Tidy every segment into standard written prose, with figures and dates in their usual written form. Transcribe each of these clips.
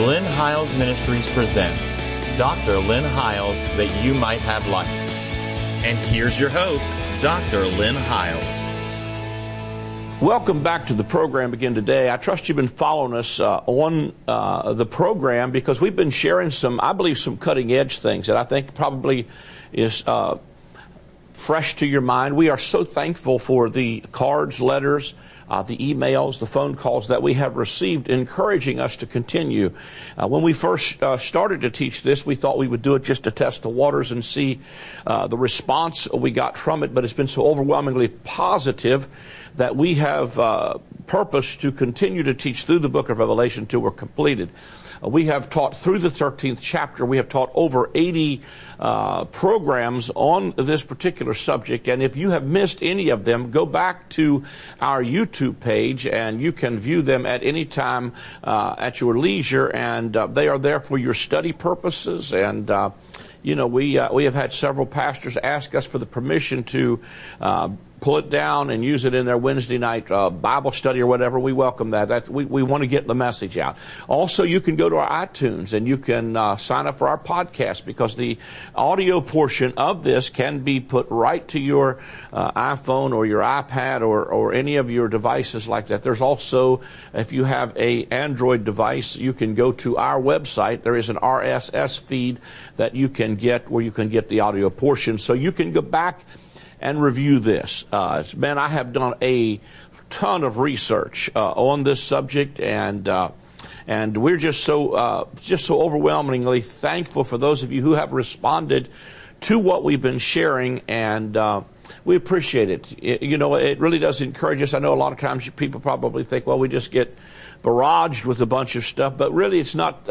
Lynn Hiles Ministries presents Dr. Lynn Hiles, that you might have life. And here's your host, Dr. Lynn Hiles. Welcome back to the program again today. I trust you've been following us on the program, because we've been sharing some cutting edge things that I think probably is fresh to your mind. We are so thankful for the cards, letters, the emails, the phone calls that we have received encouraging us to continue. When we first started to teach this, we thought we would do it just to test the waters and see the response we got from it, but it's been so overwhelmingly positive that we have purpose to continue to teach through the book of Revelation till we're completed. We have taught through the 13th chapter. We have taught over 80 programs on this particular subject. And if you have missed any of them, go back to our YouTube page and you can view them at any time at your leisure. And they are there for your study purposes. And we have had several pastors ask us for the permission to pull it down and use it in their Wednesday night Bible study or whatever. We welcome that. We want to get the message out. Also, you can go to our iTunes and you can sign up for our podcast, because the audio portion of this can be put right to your iPhone or your iPad or any of your devices like that. There's also, if you have a Android device, you can go to our website. There is an RSS feed that you can get where you can get the audio portion. So you can go back and review this. Man, I have done a ton of research on this subject, and we're just so overwhelmingly thankful for those of you who have responded to what we've been sharing, and we appreciate it. It really does encourage us. I know a lot of times people probably think, well, we just get barraged with a bunch of stuff, but really it's not.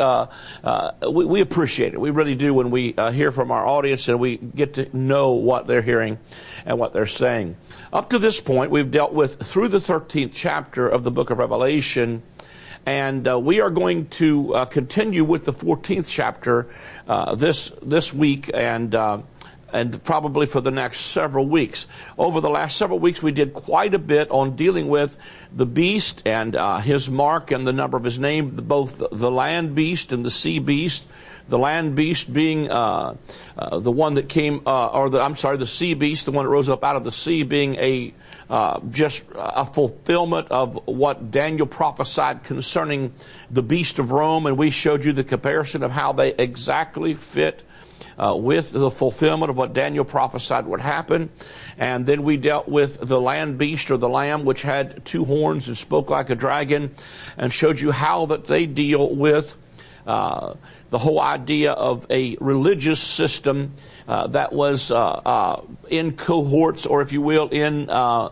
We appreciate it. We really do when we hear from our audience and we get to know what they're hearing and what they're saying. Up to this point, we've dealt with through the 13th chapter of the book of Revelation, and we are going to continue with the 14th chapter this week and probably for the next several weeks. Over the last several weeks, we did quite a bit on dealing with the beast and his mark and the number of his name, both the land beast and the sea beast. The land beast being the one that came, the sea beast, the one that rose up out of the sea, being just a fulfillment of what Daniel prophesied concerning the beast of Rome, and we showed you the comparison of how they exactly fit with the fulfillment of what Daniel prophesied would happen. And then we dealt with the land beast, or the lamb, which had two horns and spoke like a dragon, and showed you how that they deal with the whole idea of a religious system that was in cohorts, or if you will, in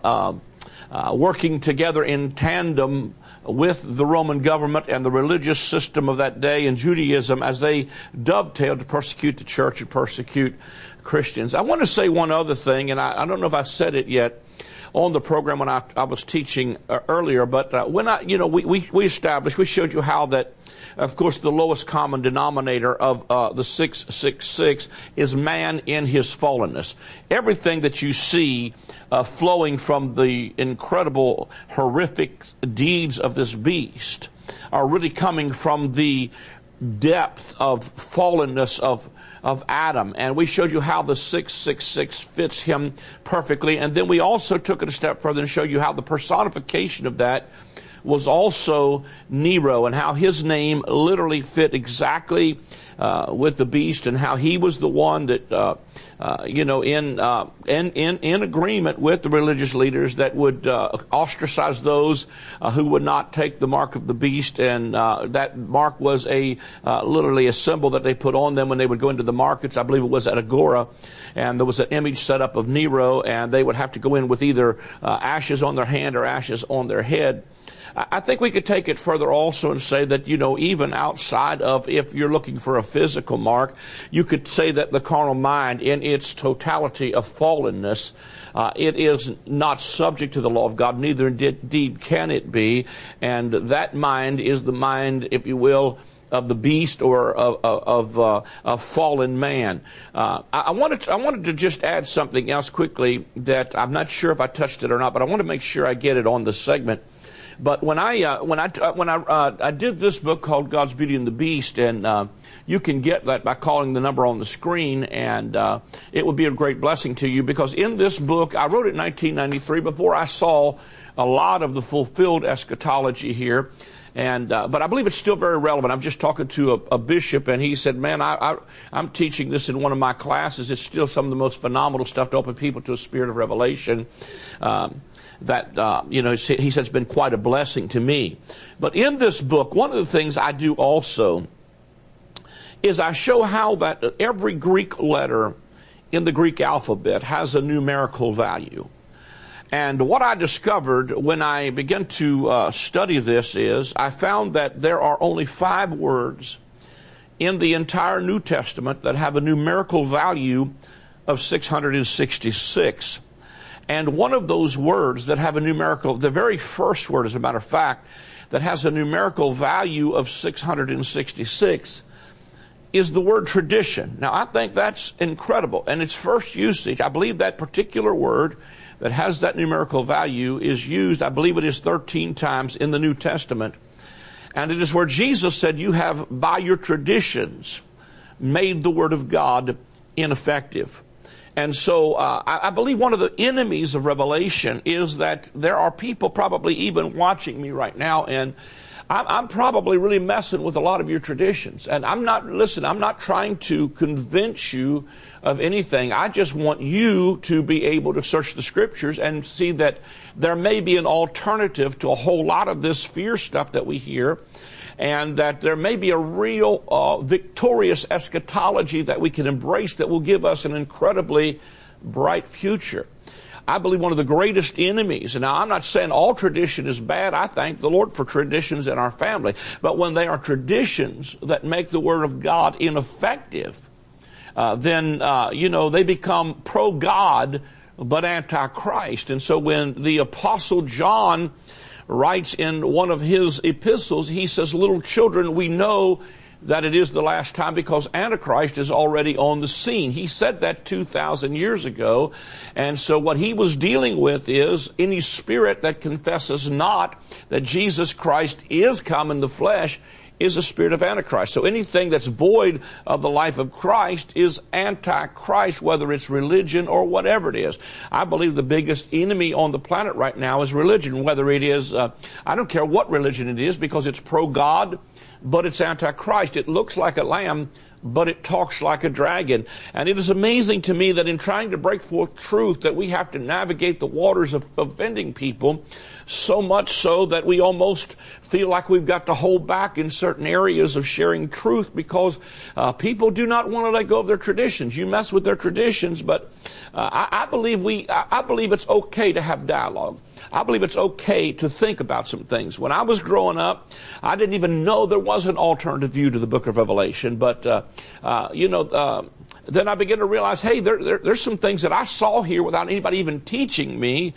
working together in tandem with the Roman government and the religious system of that day in Judaism, as they dovetailed to persecute the church and persecute Christians. I want to say one other thing, and I don't know if I said it yet on the program when I was teaching earlier, but we showed you how that, of course, the lowest common denominator of the 666 is man in his fallenness. Everything that you see flowing from the incredible, horrific deeds of this beast are really coming from the depth of fallenness of Adam. And we showed you how the 666 fits him perfectly. And then we also took it a step further and showed you how the personification of that was also Nero, and how his name literally fit exactly with the beast, and how he was the one that in agreement with the religious leaders that would ostracize those who would not take the mark of the beast, and that mark was literally a symbol that they put on them when they would go into the markets. I believe it was at Agora, and there was an image set up of Nero, and they would have to go in with either ashes on their hand or ashes on their head. I think we could take it further also and say that, even outside of, if you're looking for a physical mark, you could say that the carnal mind in its totality of fallenness, it is not subject to the law of God, neither indeed can it be. And that mind is the mind, if you will, of the beast, or of fallen man. I wanted to just add something else quickly that I'm not sure if I touched it or not, but I want to make sure I get it on the segment. But when I did this book called God's Beauty and the Beast, and you can get that by calling the number on the screen, and it would be a great blessing to you, because in this book, I wrote it in 1993 before I saw a lot of the fulfilled eschatology here. And but I believe it's still very relevant. I'm just talking to a bishop, and he said, man, I'm teaching this in one of my classes. It's still some of the most phenomenal stuff to open people to a spirit of revelation. He says it's been quite a blessing to me. But in this book, one of the things I do also is I show how that every Greek letter in the Greek alphabet has a numerical value. And what I discovered when I began to study this is I found that there are only 5 words in the entire New Testament that have a numerical value of 666. And one of those words that have a numerical, the very first word, as a matter of fact, that has a numerical value of 666 is the word tradition. Now, I think that's incredible. And its first usage, I believe that particular word that has that numerical value is used, I believe it is 13 times in the New Testament. And it is where Jesus said, you have, by your traditions, made the Word of God ineffective. And so I believe one of the enemies of revelation is that there are people probably even watching me right now, and I'm probably really messing with a lot of your traditions. And I'm not trying to convince you of anything. I just want you to be able to search the Scriptures and see that there may be an alternative to a whole lot of this fear stuff that we hear, and that there may be a real victorious eschatology that we can embrace that will give us an incredibly bright future. I believe one of the greatest enemies, and now I'm not saying all tradition is bad. I thank the Lord for traditions in our family. But when they are traditions that make the Word of God ineffective, then they become pro-God but anti-Christ. And so when the Apostle John writes in one of his epistles, he says, little children, we know that it is the last time because Antichrist is already on the scene. He said that 2,000 years ago. And so what he was dealing with is any spirit that confesses not that Jesus Christ is come in the flesh is a spirit of Antichrist. So anything that's void of the life of Christ is anti-Christ, whether it's religion or whatever it is. I believe the biggest enemy on the planet right now is religion, whether it is, I don't care what religion it is, because it's pro-God, but it's anti-Christ. It looks like a lamb, but it talks like a dragon. And it is amazing to me that in trying to break forth truth, that we have to navigate the waters of offending people, so much so that we almost feel like we've got to hold back in certain areas of sharing truth because people do not want to let go of their traditions. You mess with their traditions, but I believe it's okay to have dialogue. I believe it's okay to think about some things. When I was growing up, I didn't even know there was an alternative view to the book of Revelation, but then I began to realize, hey, there's some things that I saw here without anybody even teaching me.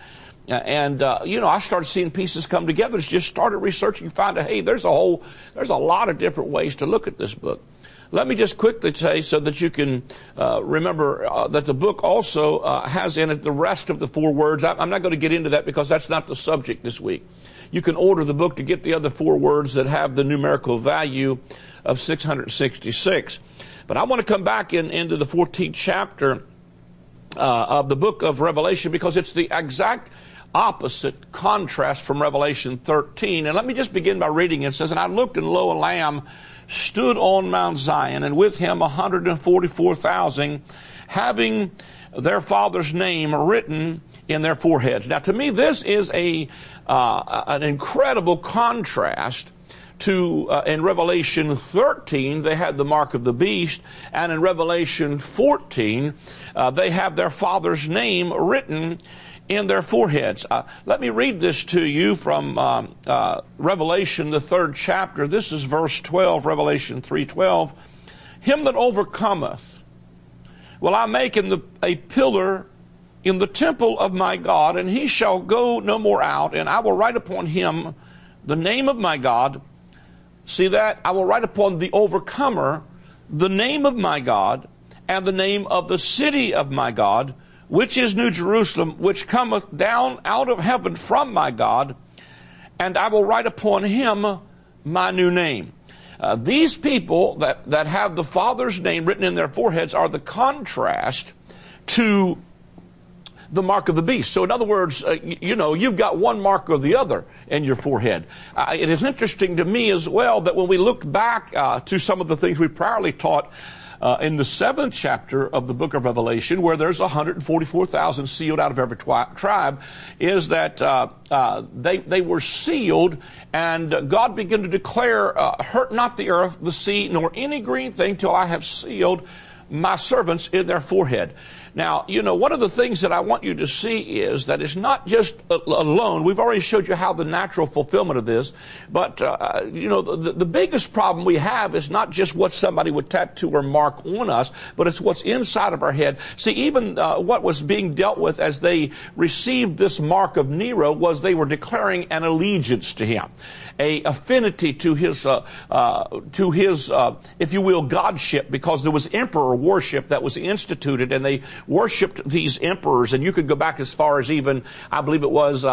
I started seeing pieces come together. Just started researching, find out, hey, there's a lot of different ways to look at this book. Let me just quickly say, so that you can remember that the book also has in it the rest of the 4 words. I'm not going to get into that because that's not the subject this week. You can order the book to get the other 4 words that have the numerical value of 666. But I want to come back into the 14th chapter of the book of Revelation, because it's the exact opposite contrast from Revelation 13. And let me just begin by reading it. It says, and I looked, and lo, a lamb stood on Mount Zion, and with him 144,000, having their father's name written in their foreheads. Now, to me, this is an incredible contrast to, in Revelation 13, they had the mark of the beast, and in Revelation 14, they have their father's name written in their foreheads. Let me read this to you from Revelation, the 3rd chapter. This is verse 12, Revelation 3:12. Him that overcometh will I make a pillar in the temple of my God, and he shall go no more out, and I will write upon him the name of my God. See that? I will write upon the overcomer the name of my God, and the name of the city of my God, which is New Jerusalem, which cometh down out of heaven from my God, and I will write upon him my new name. These people that have the Father's name written in their foreheads are the contrast to the mark of the beast. So in other words, you've got one mark or the other in your forehead. It is interesting to me as well that when we look back to some of the things we priorly taught in the 7th chapter of the book of Revelation, where there's 144,000 sealed out of every tribe, is that they were sealed, and God began to declare, hurt not the earth, the sea, nor any green thing till I have sealed my servants in their forehead. Now, one of the things that I want you to see is that it's not just alone. We've already showed you how the natural fulfillment of this, but, the biggest problem we have is not just what somebody would tattoo or mark on us, but it's what's inside of our head. See, even what was being dealt with as they received this mark of Nero was they were declaring an allegiance to him, a affinity to his, if you will, godship, because there was emperor worship that was instituted, and they worshipped these emperors. And you could go back as far as even, I believe it was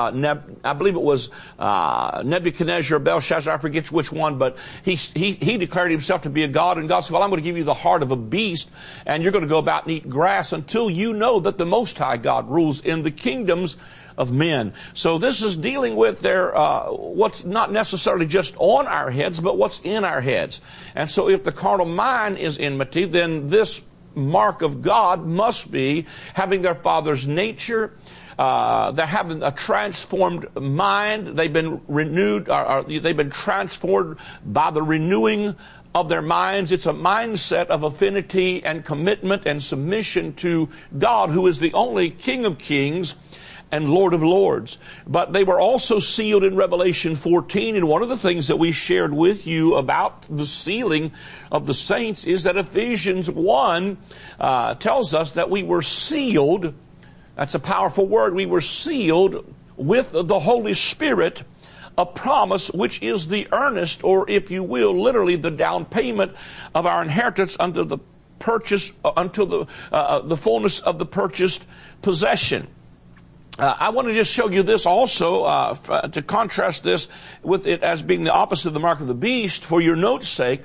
Nebuchadnezzar, Belshazzar, I forget which one, but he declared himself to be a god, and God said, well, I'm going to give you the heart of a beast, and you're going to go about and eat grass until you know that the Most High God rules in the kingdoms of men. So this is dealing with what's not necessarily just on our heads, but what's in our heads. And so if the carnal mind is enmity, then this mark of God must be having their Father's nature. They're having a transformed mind. They've been renewed, they've been transformed by the renewing of their minds. It's a mindset of affinity and commitment and submission to God, who is the only King of Kings and Lord of Lords. But they were also sealed in Revelation 14, and one of the things that we shared with you about the sealing of the saints is that Ephesians 1 tells us that we were sealed. That's a powerful word. We were sealed with the Holy Spirit, a promise which is the earnest, or if you will, literally the down payment of our inheritance unto the purchase, until the fullness of the purchased possession. I want to just show you this also, to contrast this with it as being the opposite of the mark of the beast, for your note's sake.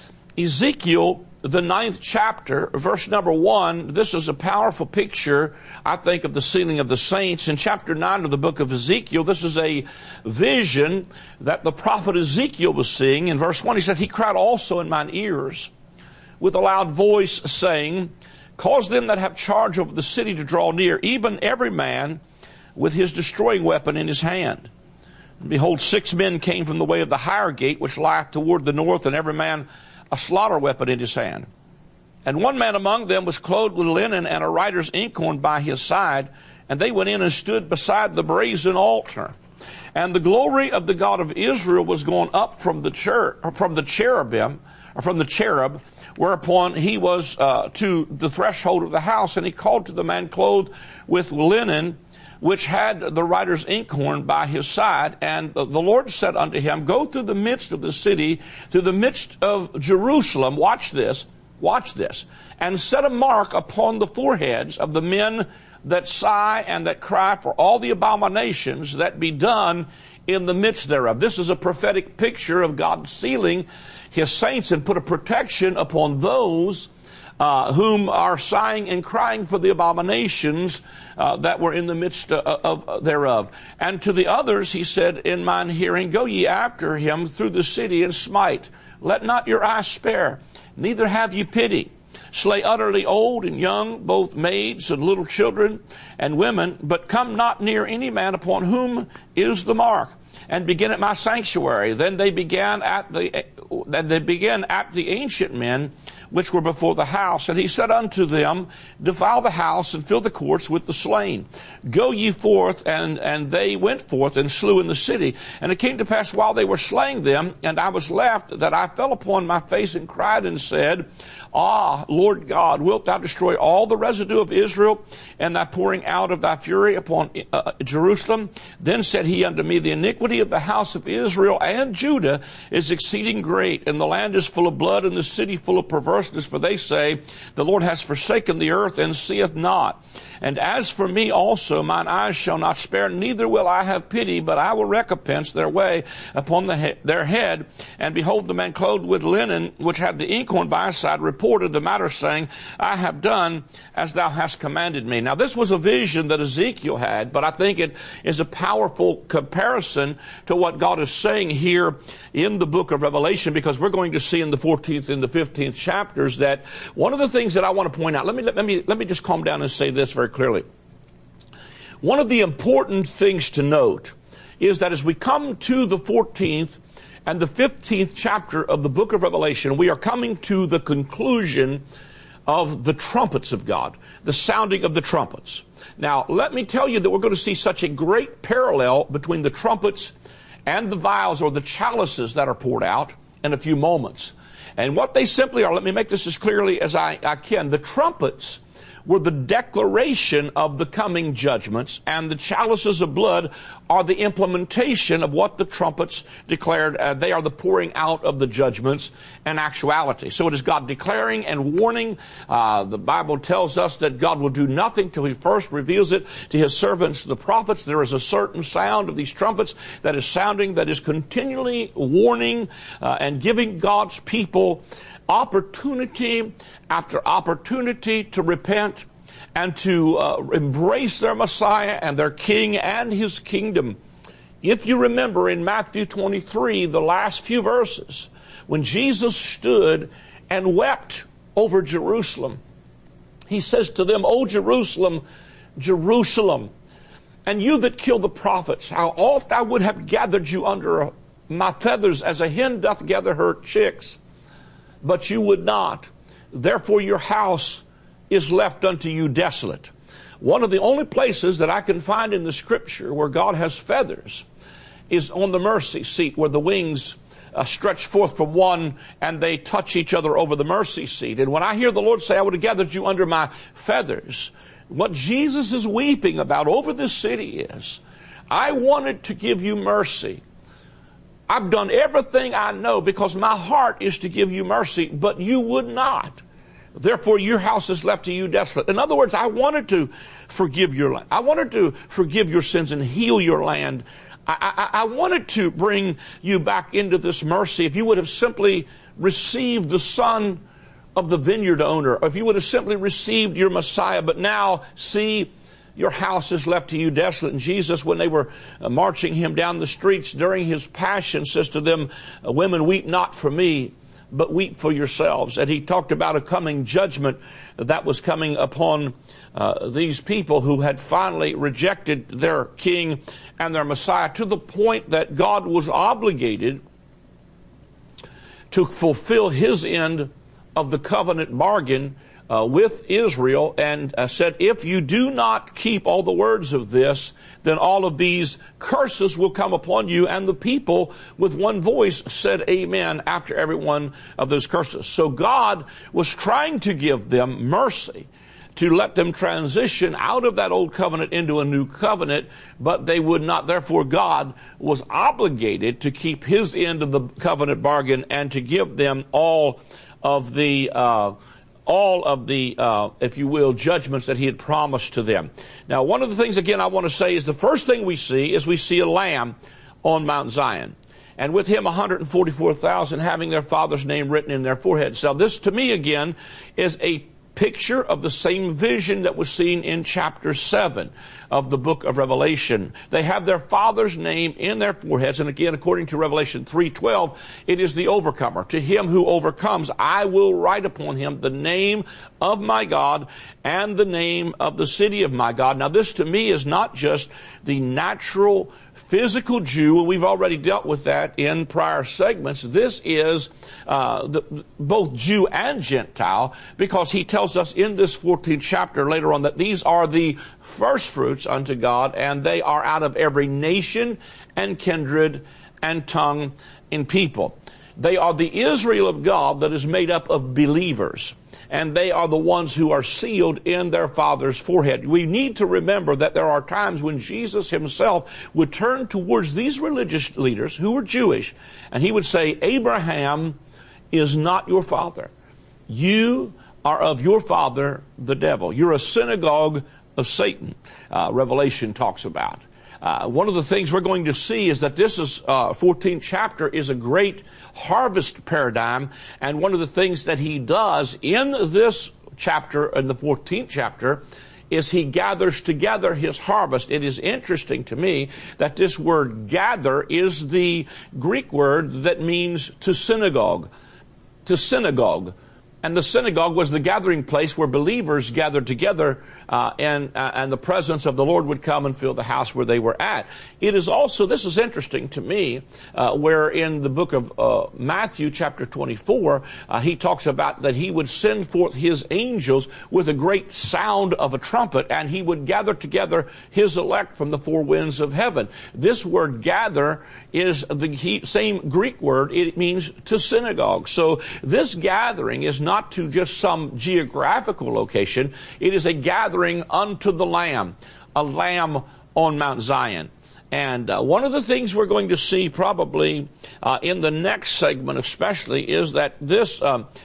Ezekiel, the 9th chapter, verse number 1, this is a powerful picture, I think, of the sealing of the saints. In chapter 9 of the book of Ezekiel, this is a vision that the prophet Ezekiel was seeing. In verse 1, he said, he cried also in mine ears with a loud voice, saying, cause them that have charge over the city to draw near, even every man with his destroying weapon in his hand. And behold, 6 men came from the way of the higher gate, which lieth toward the north, and every man a slaughter weapon in his hand. And one man among them was clothed with linen, and a writer's inkhorn by his side. And they went in and stood beside the brazen altar. And the glory of the God of Israel was gone up from the cherub, whereupon he was to the threshold of the house. And he called to the man clothed with linen, which had the writer's inkhorn by his side. And the Lord said unto him, go through the midst of the city, through the midst of Jerusalem, watch this, and set a mark upon the foreheads of the men that sigh and that cry for all the abominations that be done in the midst thereof. This is a prophetic picture of God sealing his saints and put a protection upon those whom are sighing and crying for the abominations that were in the midst of thereof. And to the others he said, in mine hearing, go ye after him through the city and smite. Let not your eye spare, neither have ye pity. Slay utterly old and young, both maids and little children and women, but come not near any man upon whom is the mark. And begin at my sanctuary. Then they began at the ancient men which were before the house. And he said unto them, defile the house and fill the courts with the slain. Go ye forth, and they went forth and slew in the city. And it came to pass while they were slaying them, and I was left, that I fell upon my face and cried and said, ah, Lord God, wilt thou destroy all the residue of Israel, and thy pouring out of thy fury upon Jerusalem? Then said he unto me, the iniquity of the house of Israel and Judah is exceeding great. 8, and the land is full of blood, and the city full of perverseness, for they say, the Lord has forsaken the earth and seeth not. And as for me also, mine eyes shall not spare, neither will I have pity, but I will recompense their way upon their head. And behold, the man clothed with linen, which had the inkhorn by his side, reported the matter, saying, I have done as thou hast commanded me. Now, this was a vision that Ezekiel had, but I think it is a powerful comparison to what God is saying here in the book of Revelation, because we're going to see in the 14th and the 15th chapters that one of the things that I want to point out, let me just calm down and say this very clearly. One of the important things to note is that as we come to the 14th and the 15th chapter of the book of Revelation, we are coming to the conclusion of the trumpets of God, the sounding of the trumpets. Now, let me tell you that we're going to see such a great parallel between the trumpets and the vials or the chalices that are poured out in a few moments. And what they simply are, let me make this as clearly as I can. The trumpets were the declaration of the coming judgments, and the chalices of blood are the implementation of what the trumpets declared. They are the pouring out of the judgments in actuality. So it is God declaring and warning. The Bible tells us that God will do nothing till He first reveals it to His servants, the prophets. There is a certain sound of these trumpets that is sounding, that is continually warning and giving God's people opportunity after opportunity to repent and to embrace their Messiah and their King and His kingdom. If you remember in Matthew 23, the last few verses, when Jesus stood and wept over Jerusalem, He says to them, O Jerusalem, Jerusalem, and you that kill the prophets, how oft I would have gathered you under my feathers as a hen doth gather her chicks, but you would not. Therefore your house is left unto you desolate. One of the only places that I can find in the Scripture where God has feathers is on the mercy seat, where the wings stretch forth from one and they touch each other over the mercy seat. And when I hear the Lord say, I would have gathered you under my feathers, what Jesus is weeping about over this city is, I wanted to give you mercy. I've done everything I know because my heart is to give you mercy, but you would not. Therefore, your house is left to you desolate. In other words, I wanted to forgive your land. I wanted to forgive your sins and heal your land. I wanted to bring you back into this mercy. If you would have simply received the son of the vineyard owner, or if you would have simply received your Messiah, but now, see, your house is left to you desolate. And Jesus, when they were marching Him down the streets during His passion, says to them, women, weep not for me, but weep for yourselves. And He talked about a coming judgment that was coming upon these people who had finally rejected their King and their Messiah, to the point that God was obligated to fulfill His end of the covenant bargain with Israel, and said, if you do not keep all the words of this, then all of these curses will come upon you. And the people with one voice said amen after every one of those curses. So God was trying to give them mercy, to let them transition out of that old covenant into a new covenant, but they would not. Therefore, God was obligated to keep His end of the covenant bargain and to give them all of the if you will, judgments that He had promised to them. Now, one of the things, again, I want to say is the first thing we see is we see a lamb on Mount Zion. And with him 144,000 having their father's name written in their foreheads. So this, to me, again, is a picture of the same vision that was seen in chapter 7 of the book of Revelation. They have their father's name in their foreheads, and again, according to Revelation 3:12, it is the overcomer. To him who overcomes, I will write upon him the name of my God and the name of the city of my God. Now, this to me is not just the natural physical Jew, and we've already dealt with that in prior segments. This is both Jew and Gentile, because he tells us in this 14th chapter later on that these are the first fruits unto God, and they are out of every nation and kindred and tongue and people. They are the Israel of God that is made up of believers, and they are the ones who are sealed in their Father's forehead. We need to remember that there are times when Jesus Himself would turn towards these religious leaders who were Jewish, and He would say, Abraham is not your father. You are of your father, the devil. You're a synagogue of Satan, Revelation talks about. One of the things we're going to see is that this is 14th chapter is a great harvest paradigm, and one of the things that he does in this chapter, in the 14th chapter, is he gathers together his harvest. It is interesting to me that this word gather is the Greek word that means to synagogue. To synagogue. And the synagogue was the gathering place where believers gathered together, and the presence of the Lord would come and fill the house where they were at. It is also, this is interesting to me, where in the book of Matthew chapter 24, he talks about that he would send forth his angels with a great sound of a trumpet, and he would gather together his elect from the four winds of heaven. This word gather is the same Greek word. It means to synagogue. So this gathering is not to just some geographical location. It is a gathering unto the Lamb, a lamb on Mount Zion. And one of the things we're going to see probably in the next segment especially is that this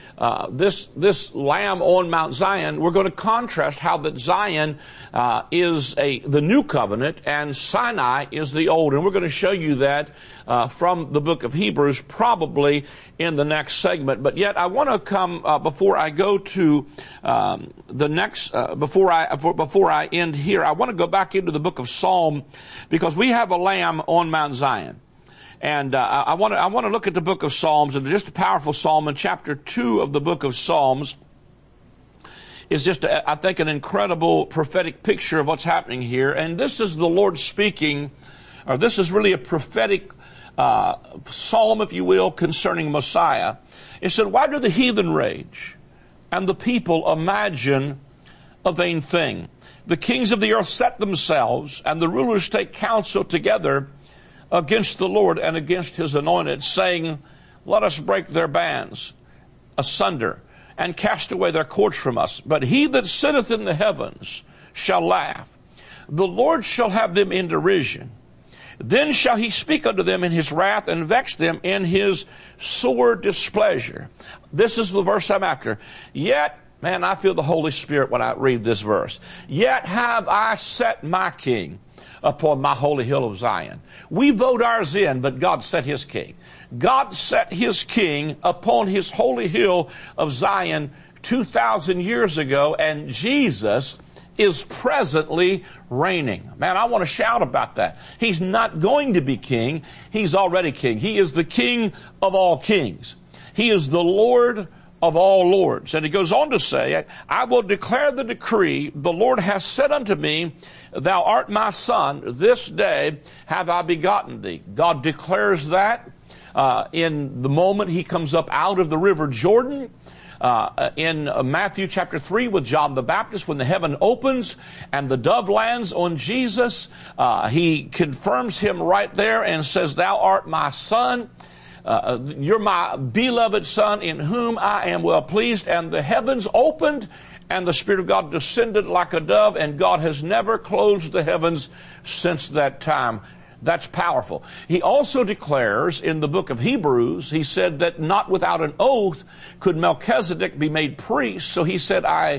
lamb on Mount Zion, we're going to contrast how that Zion is the new covenant and Sinai is the old. And we're going to show you that from the book of Hebrews probably in the next segment. But yet I want to come, before I go to the next, before I end here, I want to go back into the book of Psalm, because we have a lamb on Mount Zion. And I want to look at the book of Psalms, and just a powerful psalm in chapter 2 of the book of Psalms is just, I think, an incredible prophetic picture of what's happening here. And this is the Lord speaking, or this is really a prophetic psalm, if you will, concerning Messiah. It said, "Why do the heathen rage, and the people imagine a vain thing? The kings of the earth set themselves, and the rulers take counsel together against the Lord and against his anointed, saying, Let us break their bands asunder, and cast away their cords from us. But he that sitteth in the heavens shall laugh. The Lord shall have them in derision. Then shall he speak unto them in his wrath, and vex them in his sore displeasure." This is the verse I'm after. "Yet," man, I feel the Holy Spirit when I read this verse, "Yet have I set my king upon my holy hill of Zion." We vote ours in, but God set his king. God set his king upon his holy hill of Zion 2,000 years ago, and Jesus is presently reigning. Man, I want to shout about that. He's not going to be king. He's already king. He is the King of all kings. He is the Lord of all lords. And he goes on to say, "I will declare the decree. The Lord has said unto me, Thou art my son. This day have I begotten thee." God declares that in the moment he comes up out of the river Jordan. In Matthew chapter 3 with John the Baptist, when the heaven opens and the dove lands on Jesus, he confirms him right there and says, "Thou art my son. You're my beloved son in whom I am well pleased." And the heavens opened and the Spirit of God descended like a dove, and God has never closed the heavens since that time. That's powerful. He also declares in the book of Hebrews, he said that not without an oath could Melchizedek be made priest. So he said, I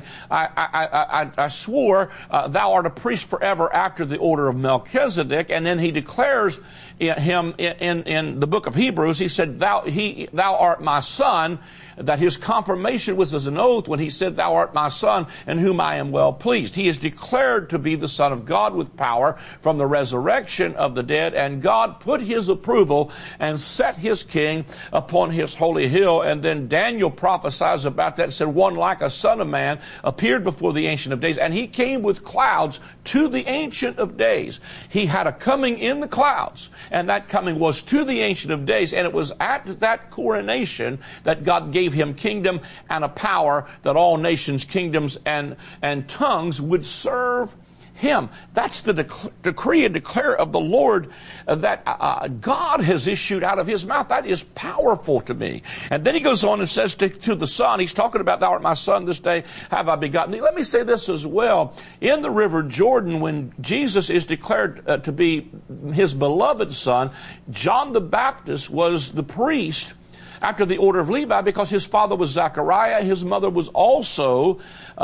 swore, thou art a priest forever after the order of Melchizedek. And then he declares him in the book of Hebrews, he said, thou art my son. That his confirmation was as an oath when he said, "Thou art my son, in whom I am well pleased." He is declared to be the Son of God with power from the resurrection of the dead, and God put his approval and set his king upon his holy hill. And then Daniel prophesies about that, said, "One like a son of man appeared before the Ancient of Days," and he came with clouds to the Ancient of Days. He had a coming in the clouds, and that coming was to the Ancient of Days, and it was at that coronation that God gave him kingdom and a power that all nations, kingdoms, and tongues would serve him. That's the decree and declare of the Lord that God has issued out of his mouth. That is powerful to me. And then he goes on and says to the Son, he's talking about, "Thou art my son, this day have I begotten thee." Let me say this as well. In the river Jordan, when Jesus is declared to be his beloved son, John the Baptist was the priest after the order of Levi because his father was Zechariah. His mother was also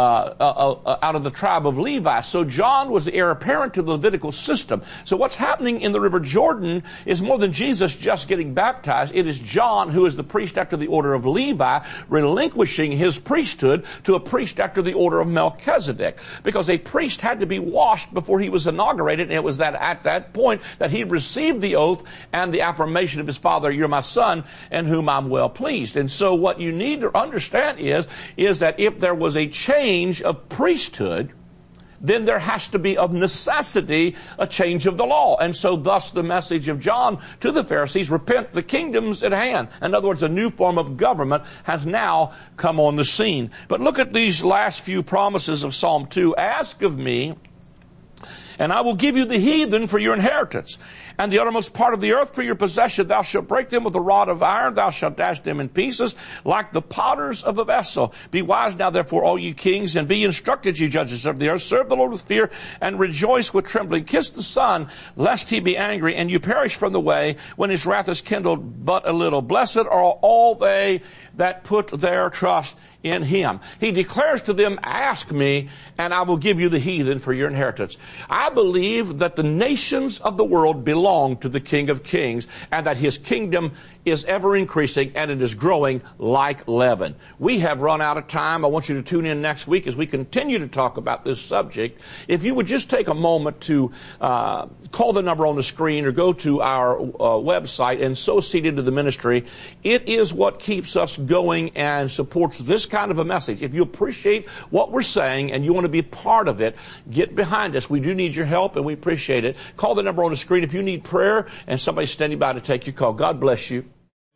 out of the tribe of Levi. So John was the heir apparent to the Levitical system. So what's happening in the River Jordan is more than Jesus just getting baptized. It is John, who is the priest after the order of Levi, relinquishing his priesthood to a priest after the order of Melchizedek. Because a priest had to be washed before he was inaugurated, and it was that at that point that he received the oath and the affirmation of his father, "You're my son, in whom I'm well pleased." And so what you need to understand is that if there was a change of priesthood, then there has to be of necessity a change of the law. And so thus the message of John to the Pharisees, repent, the kingdom's at hand. In other words, a new form of government has now come on the scene. But look at these last few promises of Psalm 2. Ask of me, and I will give you the heathen for your inheritance, and the uttermost part of the earth for your possession. Thou shalt break them with a rod of iron. Thou shalt dash them in pieces like the potters of a vessel. Be wise now, therefore, all you kings, and be instructed, ye judges of the earth. Serve the Lord with fear, and rejoice with trembling. Kiss the Son, lest he be angry, and you perish from the way, when his wrath is kindled but a little. Blessed are all they that put their trust in him. He declares to them, ask me, and I will give you the heathen for your inheritance. I believe that the nations of the world belong to the King of Kings, and that his kingdom is ever increasing, and it is growing like leaven. We have run out of time. I want you to tune in next week as we continue to talk about this subject. If you would just take a moment to call the number on the screen or go to our website and sow seed into the ministry. It is what keeps us going and supports this kind of a message. If you appreciate what we're saying and you want to be part of it, get behind us. We do need your help, and we appreciate it. Call the number on the screen if you need prayer, and somebody's standing by to take your call. God bless you.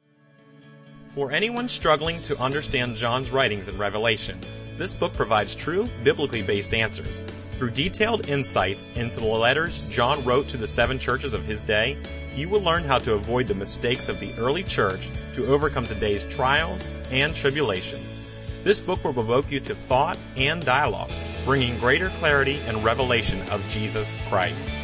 For anyone struggling to understand John's writings in Revelation, this book provides true, biblically based answers. Through detailed insights into the letters John wrote to the 7 churches of his day, you will learn how to avoid the mistakes of the early church to overcome today's trials and tribulations. This book will provoke you to thought and dialogue, bringing greater clarity and revelation of Jesus Christ.